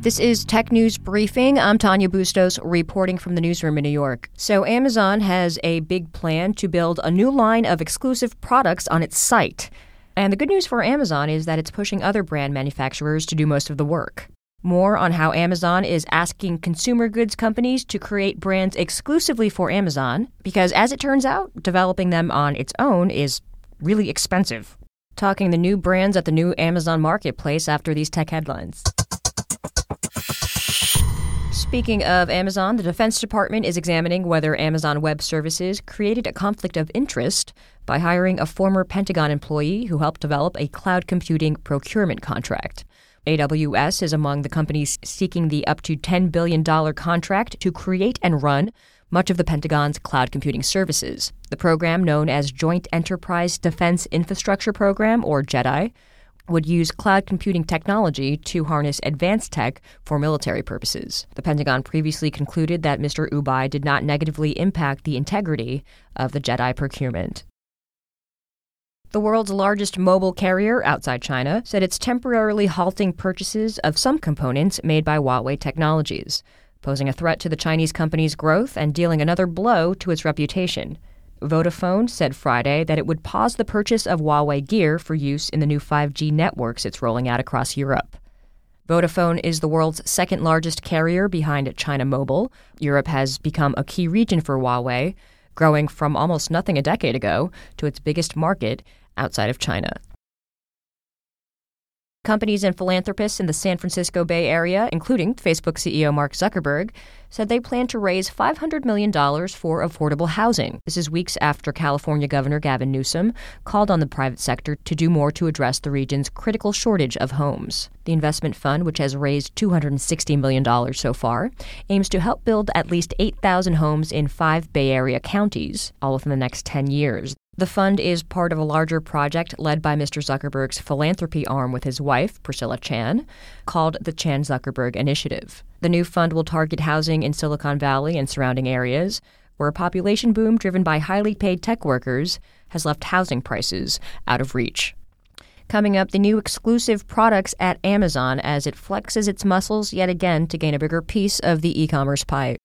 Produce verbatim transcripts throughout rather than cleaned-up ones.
This is Tech News Briefing. I'm Tanya Bustos, reporting from the newsroom in New York. So Amazon has a big plan to build a new line of exclusive products on its site. And the good news for Amazon is that it's pushing other brand manufacturers to do most of the work. More on how Amazon is asking consumer goods companies to create brands exclusively for Amazon, because as it turns out, developing them on its own is really expensive. Talking the new brands at the new Amazon Marketplace after these tech headlines. Speaking of Amazon, the Defense Department is examining whether Amazon Web Services created a conflict of interest by hiring a former Pentagon employee who helped develop a cloud computing procurement contract. A W S is among the companies seeking the up to ten billion dollars contract to create and run much of the Pentagon's cloud computing services. The program, known as Joint Enterprise Defense Infrastructure Program, or JEDI, would use cloud computing technology to harness advanced tech for military purposes. The Pentagon previously concluded that Mister Ubay did not negatively impact the integrity of the JEDI procurement. The world's largest mobile carrier outside China said it's temporarily halting purchases of some components made by Huawei Technologies, posing a threat to the Chinese company's growth and dealing another blow to its reputation. Vodafone said Friday that it would pause the purchase of Huawei gear for use in the new five G networks it's rolling out across Europe. Vodafone is the world's second largest carrier behind China Mobile. Europe has become a key region for Huawei, growing from almost nothing a decade ago to its biggest market outside of China. Companies and philanthropists in the San Francisco Bay Area, including Facebook C E O Mark Zuckerberg, said they plan to raise five hundred million dollars for affordable housing. This is weeks after California Governor Gavin Newsom called on the private sector to do more to address the region's critical shortage of homes. The investment fund, which has raised two hundred sixty million dollars so far, aims to help build at least eight thousand homes in five Bay Area counties, all within the next ten years. The fund is part of a larger project led by Mister Zuckerberg's philanthropy arm with his wife, Priscilla Chan, called the Chan-Zuckerberg Initiative. The new fund will target housing in Silicon Valley and surrounding areas, where a population boom driven by highly paid tech workers has left housing prices out of reach. Coming up, the new exclusive products at Amazon as it flexes its muscles yet again to gain a bigger piece of the e-commerce pie.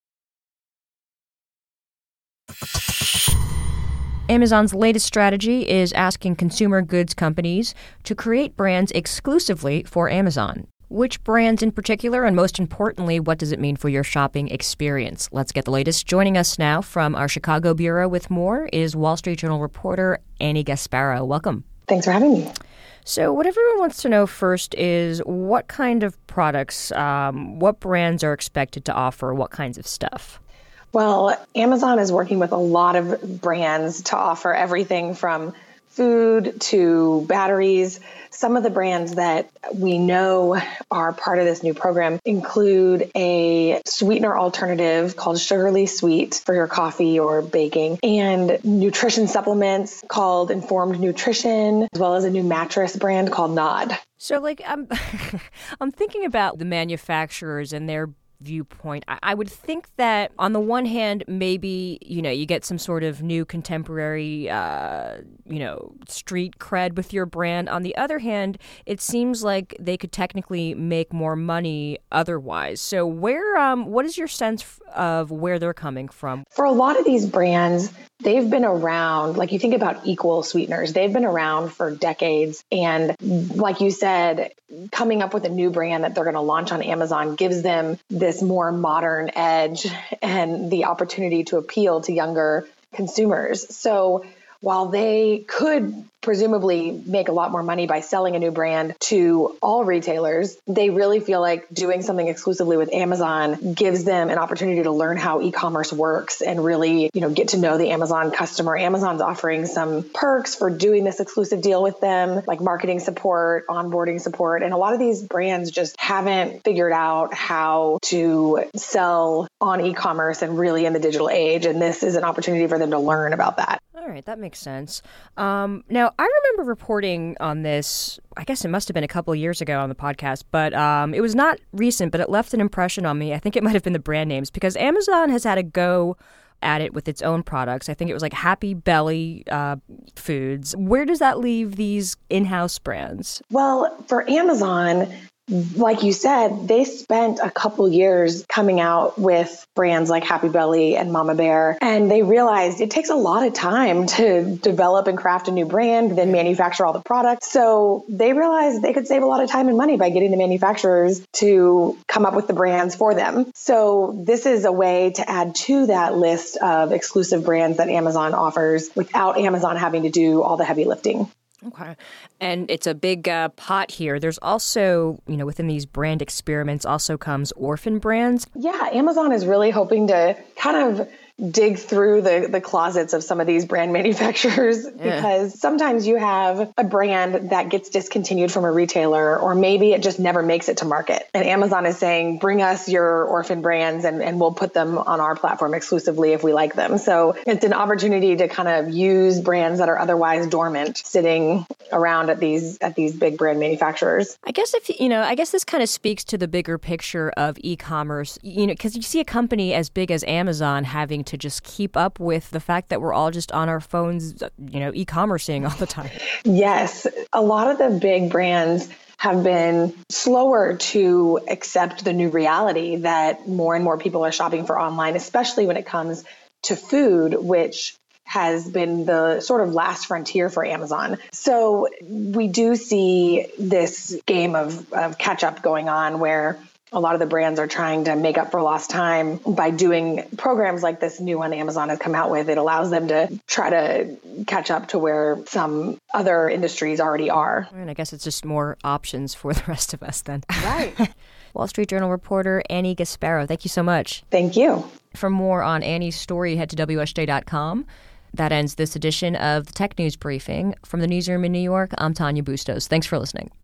Amazon's latest strategy is asking consumer goods companies to create brands exclusively for Amazon. Which brands in particular, and most importantly, what does it mean for your shopping experience? Let's get the latest. Joining us now from our Chicago bureau with more is Wall Street Journal reporter Annie Gasparo. Welcome. Thanks for having me. So what everyone wants to know first is what kind of products, um, what brands are expected to offer, what kinds of stuff? Well, Amazon is working with a lot of brands to offer everything from food to batteries. Some of the brands that we know are part of this new program include a sweetener alternative called Sugarly Sweet for your coffee or baking, and nutrition supplements called Informed Nutrition, as well as a new mattress brand called Nod. So, like, I'm, I'm thinking about the manufacturers and their viewpoint. I would think that on the one hand, maybe, you know, you get some sort of new contemporary, uh, you know, street cred with your brand. On the other hand, it seems like they could technically make more money otherwise. So where, um, what is your sense of where they're coming from? For a lot of these brands, they've been around, like you think about Equal sweeteners, they've been around for decades. And like you said, coming up with a new brand that they're going to launch on Amazon gives them this more modern edge and the opportunity to appeal to younger consumers. So while they could presumably make a lot more money by selling a new brand to all retailers, they really feel like doing something exclusively with Amazon gives them an opportunity to learn how e-commerce works and really, you know, get to know the Amazon customer. Amazon's offering some perks for doing this exclusive deal with them, like marketing support, onboarding support. And a lot of these brands just haven't figured out how to sell on e-commerce and really in the digital age. And this is an opportunity for them to learn about that. All right, that makes sense. Um, now, I remember reporting on this, I guess it must have been a couple of years ago on the podcast, but um, it was not recent, but it left an impression on me. I think it might have been the brand names, because Amazon has had a go at it with its own products. I think it was like Happy Belly uh, Foods. Where does that leave these in-house brands? Well, for Amazon, like you said, they spent a couple years coming out with brands like Happy Belly and Mama Bear, and they realized it takes a lot of time to develop and craft a new brand, then manufacture all the products. So they realized they could save a lot of time and money by getting the manufacturers to come up with the brands for them. So this is a way to add to that list of exclusive brands that Amazon offers without Amazon having to do all the heavy lifting. Okay. And it's a big uh, pot here. There's also, you know, within these brand experiments also comes orphan brands. Yeah, Amazon is really hoping to kind of dig through the, the closets of some of these brand manufacturers, yeah. because sometimes you have a brand that gets discontinued from a retailer, or maybe it just never makes it to market. And Amazon is saying, bring us your orphan brands and, and we'll put them on our platform exclusively if we like them. So it's an opportunity to kind of use brands that are otherwise dormant sitting around at these at these big brand manufacturers. I guess if you know, I guess this kind of speaks to the bigger picture of e-commerce, you know, because you see a company as big as Amazon having to just keep up with the fact that we're all just on our phones, you know, e-commercing all the time. Yes. A lot of the big brands have been slower to accept the new reality that more and more people are shopping for online, especially when it comes to food, which has been the sort of last frontier for Amazon. So we do see this game of, of catch up going on where a lot of the brands are trying to make up for lost time by doing programs like this new one Amazon has come out with. It allows them to try to catch up to where some other industries already are. And I guess it's just more options for the rest of us then. Right. Wall Street Journal reporter Annie Gasparo, thank you so much. Thank you. For more on Annie's story, head to W S J dot com. That ends this edition of the Tech News Briefing. From the newsroom in New York, I'm Tanya Bustos. Thanks for listening.